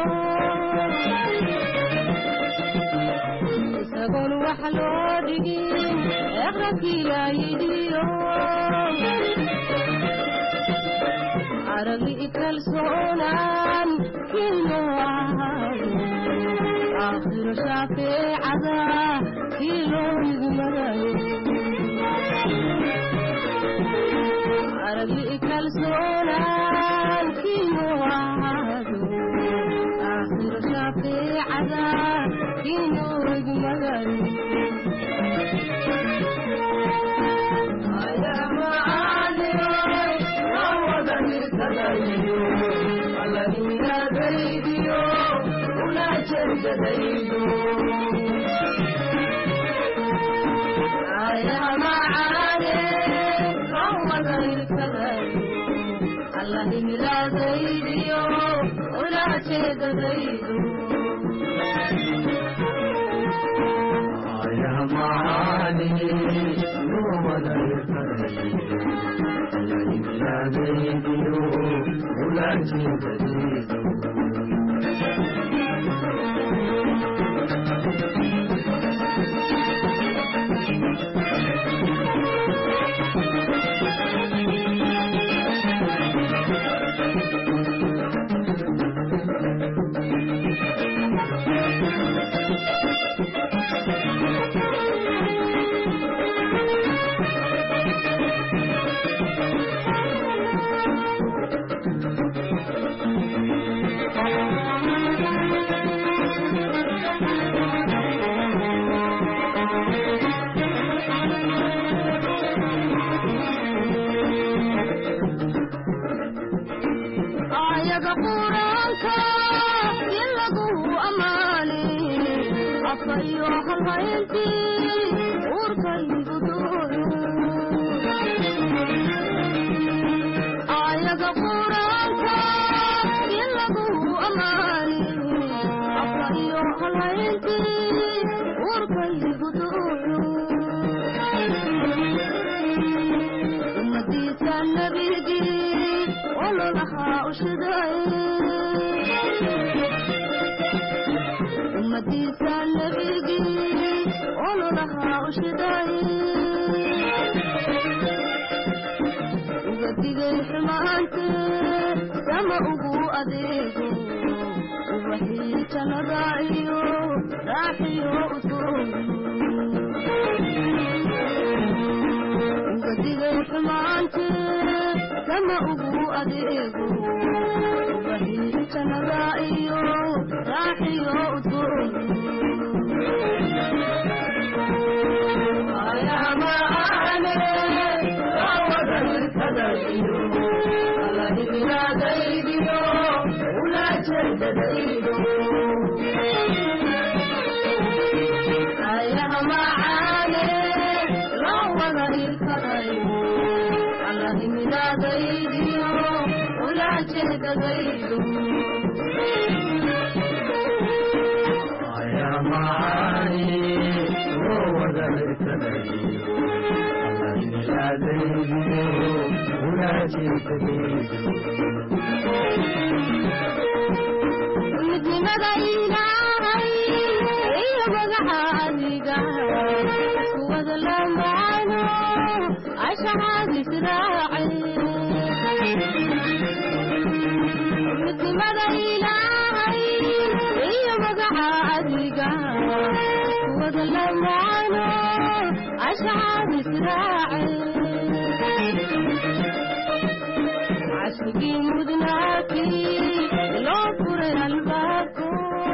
isagoon wax loo dhigin aqrakii la yidhiyo arabi kalsoonaan kino aakhiro shaafiicada kilo igmarayo arabi kalsoonaan kino aakhiro shaafiicada kino igmarayo midnimada ilaahay iyo magacaadiga isku wada lamaano ashahaad israaci midnimada ilaahay iyo magacaadiga isku wada lamaano ashahaad israaci عشقي مدناكي لو فري الباكو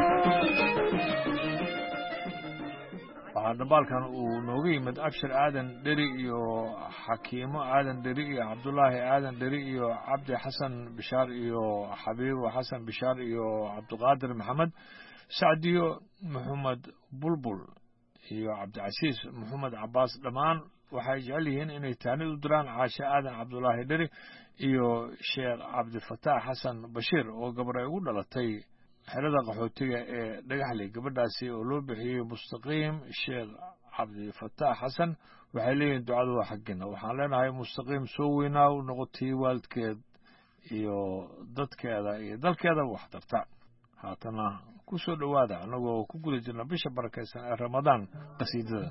waxaa dhambaalkan uu nooga yimid abshir aadan dheri iyo xakiimo aadan dheri iyo cabdulaahi aadan dheri iyo cabdi xasan bishaar iyo xabiibo xasan bishaar iyo cabdiqaadir maxamed sacdiyo maxamed bulbul iyo cabdicasiis maxamed cabaas dhammaan waxay jecel yihiin inay taanid u diraan caashe aadan cabdulaahi dheri iyo sheekh cabdifataax xasan bashiir oo gabar ay ugu dhalatay xerada qaxootiga ee dhagaxley gabadhaasi oo loo bixiyey mustaqiim sheekh cabdifataax xasan waxay leeyihiin ducadu waa xaggina waxaan leenahay mustaqiim soo weynaa u noqotay waalidkeed iyo dadkeeda iyo dalkeeda wax tarta haatana ku soo dhowaada annagoo ku guda jirna bisha barakaysan ee ramadaan qasiidada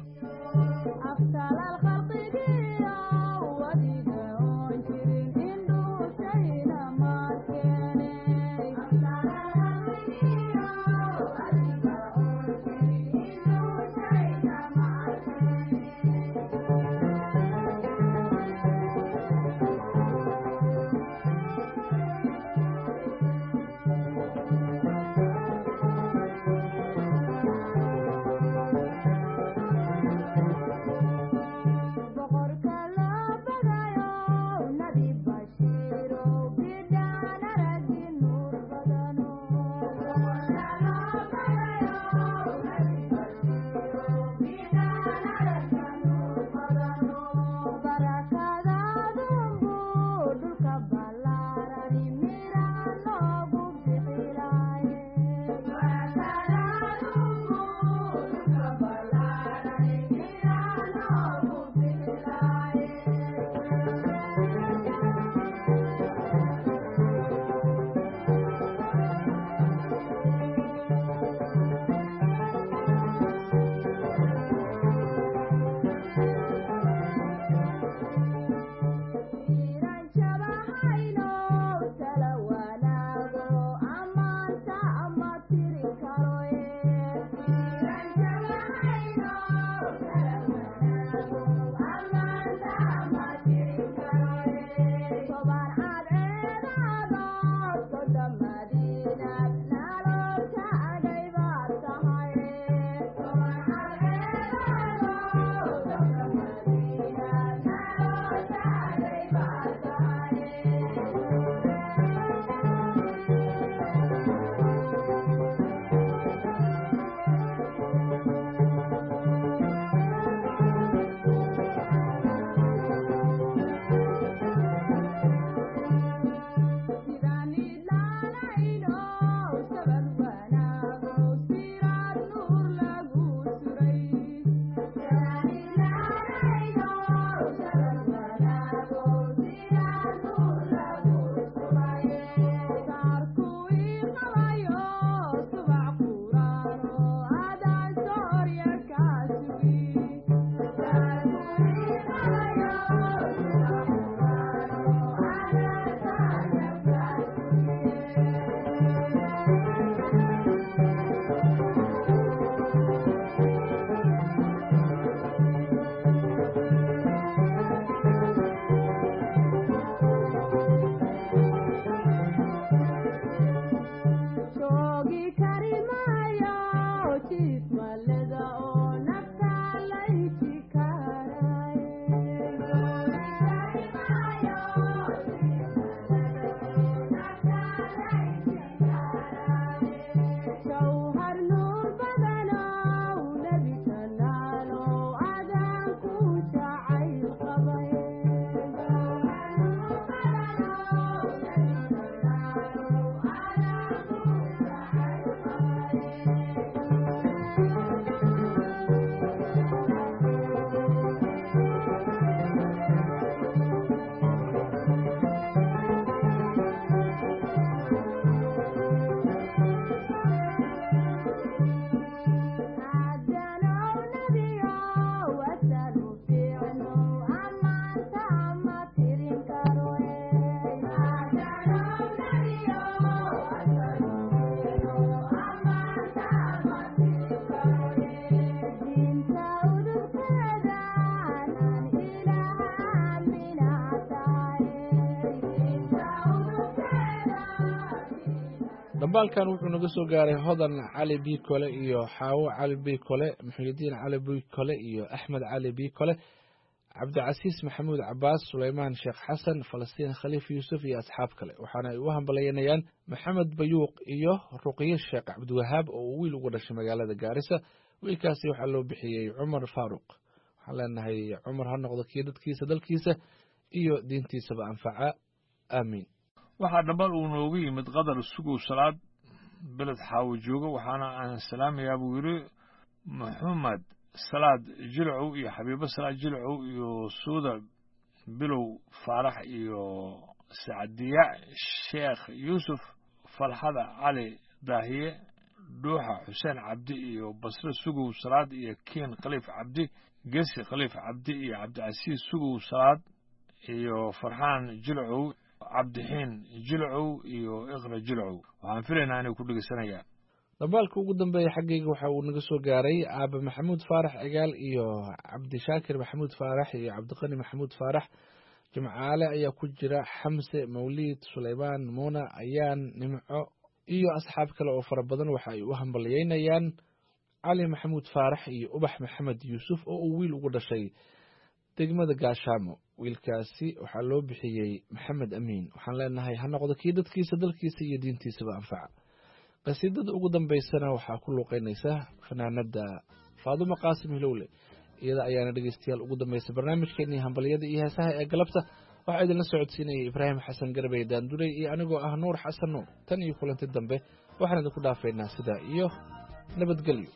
dhambaalkan wuxuu naga soo gaaray hodan cali biikole iyo xaawo cali biikole muxuudiin cali biikole iyo axmed cali biikole cabdicasiis maxamuud cabaas sulaymaan sheekh xasan falastiin khaliif yuusuf iyo asxaab kale waxaana ay u hambalyaynayaan maxamed bayuuq iyo ruqye sheekh cabdiwahaab oo uu wiil uga dhashay magaalada gaarisa wiilkaasi waxaa loo bixiyey cumar faaruq waxaan leenahay cumar ha noqdo kii dadkiisa dalkiisa iyo diintiisaba anfaca aamiin waxaa dhambal uu noogu yimid qadar sugow salaad beled xaawo jooga waxaana aan salaamayaa buu yidhi maxamed salaad jilcow iyo xabiibo salaad jilcow iyo suuda bilow faarax iyo sacdiya sheekh yuusuf falxada cali daahiye dhuuxa xuseen cabdi iyo basre sugow salaad iyo kiin khaliif cabdi gesi khaliif cabdi iyo cabdicasiis sugow salaad iyo farxaan jilcow cabdixiin jilcow iyo iqra jilcow waxaan filaynaa inay ku dhegeysanayaan dhambaalka ugu dambeeya xaggayga waxa uu naga soo gaaray aabe maxamuud faarax cigaal iyo cabdishaakir maxamuud faarax iyo cabdiqani maxamuud faarax jimcaale ayaa ku jira xamse mawliid sulaymaan muuna ayaan nimco iyo asxaab kale oo fara badan waxa ay u hambalyeynayaan cali maxamuud faarax iyo ubax maxamed yuusuf oo uu wiil ugu dhashay degmada gaashaamo wiilkaasi waxaa loo bixiyey maxamed amiin waxaan leenahay ha noqdo kii dadkiisa dalkiisa iyo diintiisaba anfaca qasiidada ugu dambaysana waxaa ku luuqeynaysa fanaanada faadumo qaasim hilowle iyada ayaana dhegeystayaal ugu dambaysa barnaamijkeenii hambalyada iyo heesaha ee galabta waxaa idinla socodsiinayay ibraahim xasan garbey daandurey iyo anigoo ah nuur xasan nuur tan iyo kulanti dambe waxaan idinku dhaafaynaa sidaa iyo nabadgelyo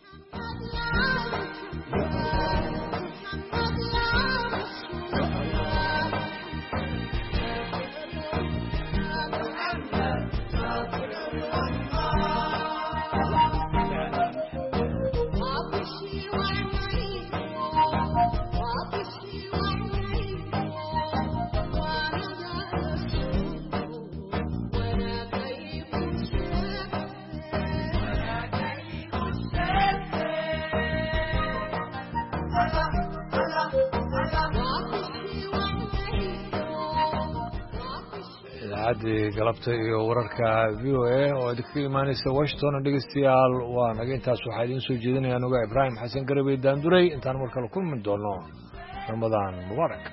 idaacadii galabta iyo wararka v o a oo idinka imaanaysa washington dhegeystayaal waa naga intaas waxaa idiin soo jeedinaya anuga ibraahim xasan garabey daanduray intaan mar kale kulmi doono ramadaan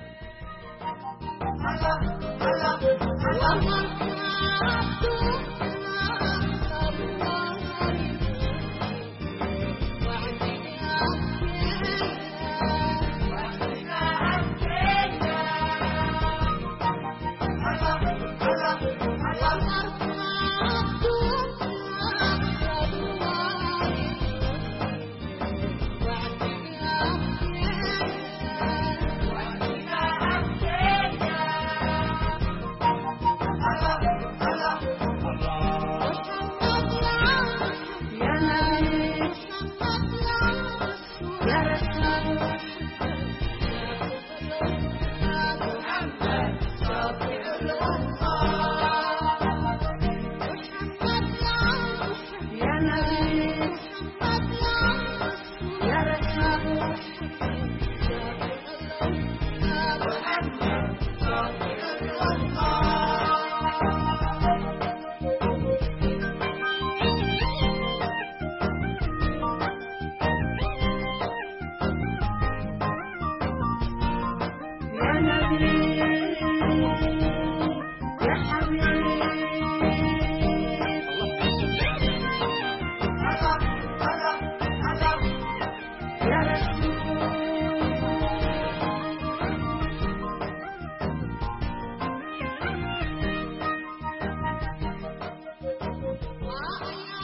mubaarak